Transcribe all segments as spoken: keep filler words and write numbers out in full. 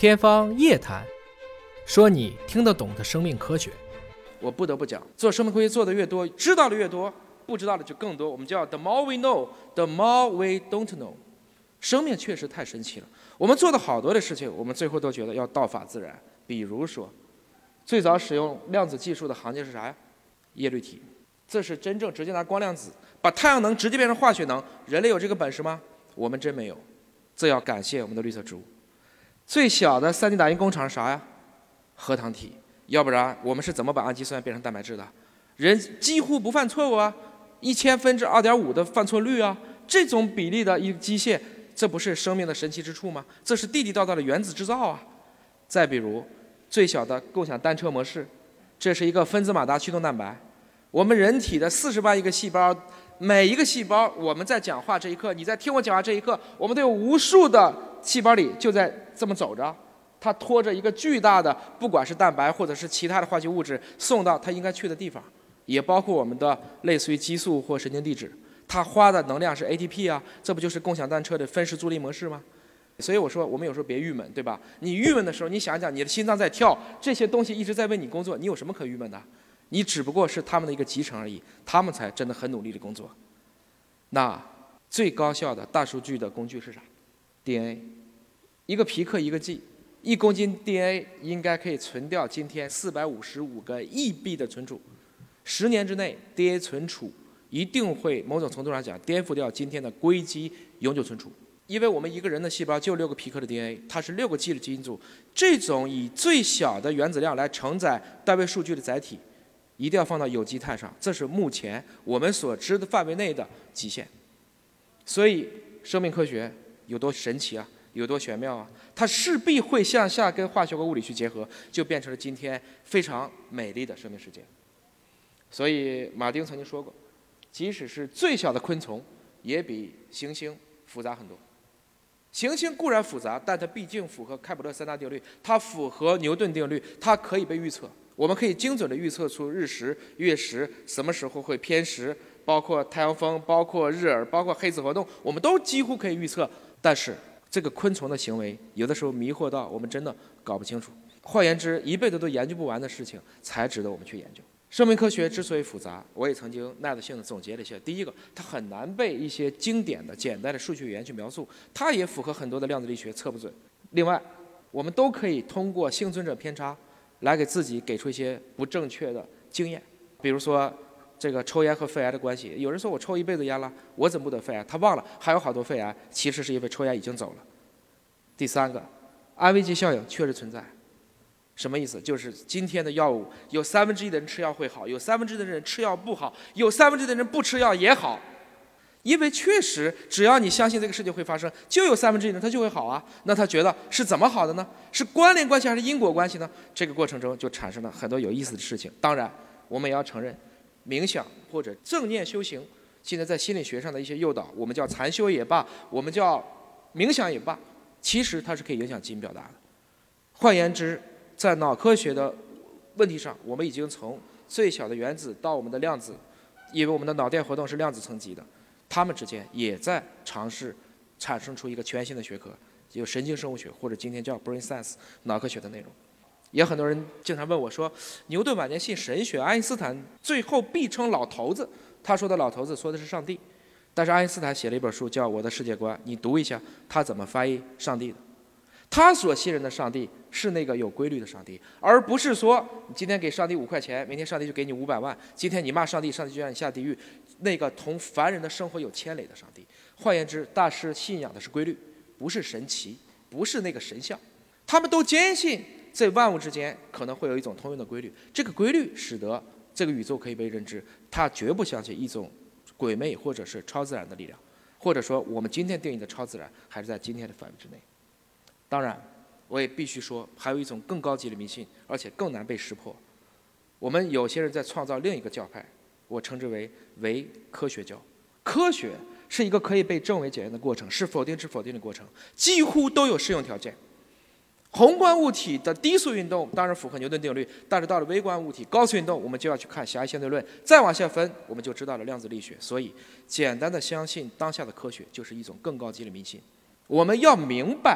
天方夜谭，说你听得懂的生命科学。 我不得不讲，做生命科学做的越多，知道的越多，不知道的就更多。我们叫 the more we know, the more we don't know。生命确实太神奇了，我们做的好多的事情，我们最后都觉得要道法自然。比如说，最早使用量子技术的行业是啥呀？叶绿体，这是真正直接拿光量子把太阳能直接变成化学能。人类有这个本事吗？我们真没有，这要感谢我们的绿色植物。最小的 三 D 打印工厂是啥呀？核糖体。要不然我们是怎么把氨基酸变成蛋白质的？人几乎不犯错误啊，一千分之二点五的犯错率啊，这种比例的一个机械，这不是生命的神奇之处吗？这是地地道道的原子制造啊。再比如最小的共享单车模式，这是一个分子马达驱动蛋白。我们人体的四十万亿个细胞，每一个细胞，我们在讲话这一刻，你在听我讲话这一刻，我们都有无数的细胞里就在这么走着，它拖着一个巨大的，不管是蛋白或者是其他的化学物质，送到它应该去的地方，也包括我们的类似于激素或神经递质，它花的能量是 A T P 啊，这不就是共享单车的分时助力模式吗？所以我说，我们有时候别郁闷，对吧？你郁闷的时候，你想想，你的心脏在跳，这些东西一直在为你工作，你有什么可郁闷的？你只不过是他们的一个集成而已，他们才真的很努力的工作。那最高效的大数据的工具是啥 ？D N A， 一个皮克一个 G， 一公斤 D N A 应该可以存掉今天四百五十五个亿币的存储。十年之内 ，D N A 存储一定会某种程度上讲颠覆掉今天的硅基永久存储。因为我们一个人的细胞就六个皮克的 D N A， 它是六个 G 的基因组，这种以最小的原子量来承载单位数据的载体，一定要放到有机碳上，这是目前我们所知的范围内的极限。所以，生命科学有多神奇啊，有多玄妙啊！它势必会向下跟化学和物理去结合，就变成了今天非常美丽的生命世界。所以，马丁曾经说过，即使是最小的昆虫，也比行星复杂很多。行星固然复杂，但它毕竟符合开普勒三大定律，它符合牛顿定律，它可以被预测。我们可以精准地预测出日食、月食什么时候会偏食，包括太阳风，包括日珥，包括黑子活动，我们都几乎可以预测。但是这个昆虫的行为，有的时候迷惑到我们真的搞不清楚。换言之，一辈子都研究不完的事情，才值得我们去研究。生命科学之所以复杂，我也曾经耐着性地总结了一下。第一个，它很难被一些经典的、简单的数学语言去描述，它也符合很多的量子力学，测不准。另外，我们都可以通过幸存者偏差来给自己给出一些不正确的经验，比如说这个抽烟和肺癌的关系。有人说我抽一辈子烟了，我怎么不得肺癌？他忘了还有好多肺癌，其实是因为抽烟已经走了。第三个，安慰剂效应确实存在。什么意思？就是今天的药物有三分之一的人吃药会好，有三分之一的人吃药不好，有三分之一的人不吃药也好。因为确实，只要你相信这个事情会发生，就有三分之一的人他就会好啊。那他觉得是怎么好的呢？是关联关系还是因果关系呢？这个过程中就产生了很多有意思的事情。当然，我们也要承认，冥想或者正念修行，现在在心理学上的一些诱导，我们叫禅修也罢，我们叫冥想也罢，其实它是可以影响基因表达的。换言之，在脑科学的问题上，我们已经从最小的原子到我们的量子，因为我们的脑电活动是量子层级的，它们之间也在尝试产生出一个全新的学科，有神经生物学或者今天叫 brain science 脑科学的内容。也很多人经常问我说，牛顿晚年信神学，爱因斯坦最后必称老头子，他说的老头子说的是上帝，但是爱因斯坦写了一本书叫《我的世界观》，你读一下他怎么翻译上帝的。他所信任的上帝是那个有规律的上帝，而不是说你今天给上帝五块钱，明天上帝就给你五百万，今天你骂上帝，上帝就让你下地狱，那个同凡人的生活有牵连的上帝。换言之，大师信仰的是规律，不是神奇，不是那个神像。他们都坚信在万物之间可能会有一种通用的规律，这个规律使得这个宇宙可以被认知。他绝不相信一种鬼魅或者是超自然的力量，或者说我们今天定义的超自然还是在今天的范围之内。当然，我也必须说，还有一种更高级的迷信，而且更难被识破。我们有些人在创造另一个教派，我称之为伪科学教。科学是一个可以被证伪检验的过程，是否定之否定的过程，几乎都有适用条件。宏观物体的低速运动当然符合牛顿定律，但是到了微观物体高速运动，我们就要去看狭义相对论，再往下分，我们就知道了量子力学。所以，简单的相信当下的科学就是一种更高级的迷信。我们要明白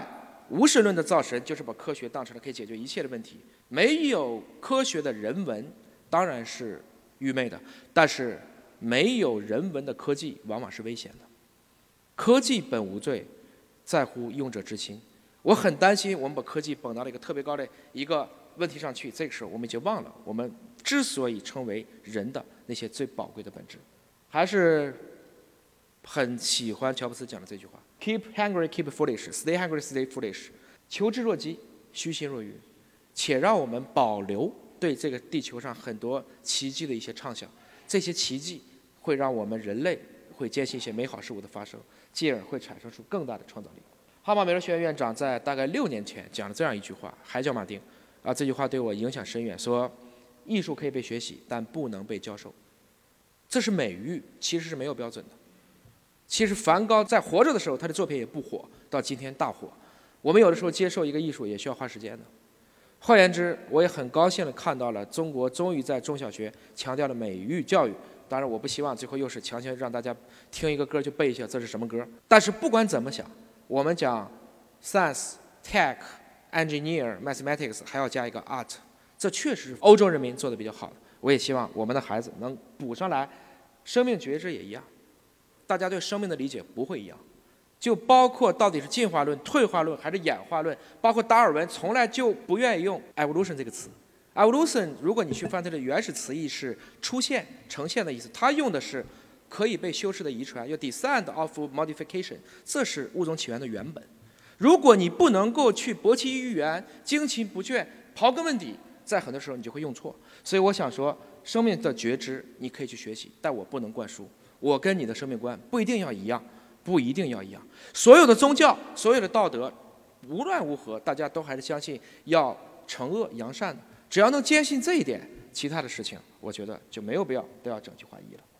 无神论的造神就是把科学当成了可以解决一切的问题。没有科学的人文当然是愚昧的，但是没有人文的科技往往是危险的。科技本无罪，在乎用者之心。我很担心我们把科技捧到了一个特别高的一个问题上去，这个时候我们已经忘了我们之所以成为人的那些最宝贵的本质。还是很喜欢乔布斯讲的这句话 ：Keep hungry, keep foolish. Stay hungry, stay foolish. 求知若饥，虚心若愚。且让我们保留对这个地球上很多奇迹的一些畅想。这些奇迹会让我们人类会坚信一些美好事物的发生，进而会产生出更大的创造力。哈佛美术学院院长在大概六年前讲了这样一句话，还叫马丁啊，这句话对我影响深远，说艺术可以被学习，但不能被教授。这是美誉，其实是没有标准的。其实梵高在活着的时候，他的作品也不火，到今天大火。我们有的时候接受一个艺术也需要花时间的。换言之，我也很高兴地看到了中国终于在中小学强调了美育教育。当然，我不希望最后又是强行让大家听一个歌就背一下这是什么歌。但是不管怎么想，我们讲 science、tech、engineer、mathematics 还要加一个 art， 这确实是欧洲人民做的比较好的。我也希望我们的孩子能补上来。生命觉知也一样，大家对生命的理解不会一样，就包括到底是进化论、退化论还是演化论，包括达尔文从来就不愿意用 evolution 这个词。evolution 如果你去翻它的原始词义是出现、呈现的意思，它用的是可以被修饰的遗传，有 descent of modification， 这是物种起源的原本。如果你不能够去博其于源、精勤不倦、刨根问底，在很多时候你就会用错。所以我想说，生命的觉知你可以去学习，但我不能灌输。我跟你的生命观不一定要一样，不一定要一样。所有的宗教、所有的道德，无论如何，大家都还是相信要惩恶扬善的。只要能坚信这一点，其他的事情，我觉得就没有必要都要整齐划一了。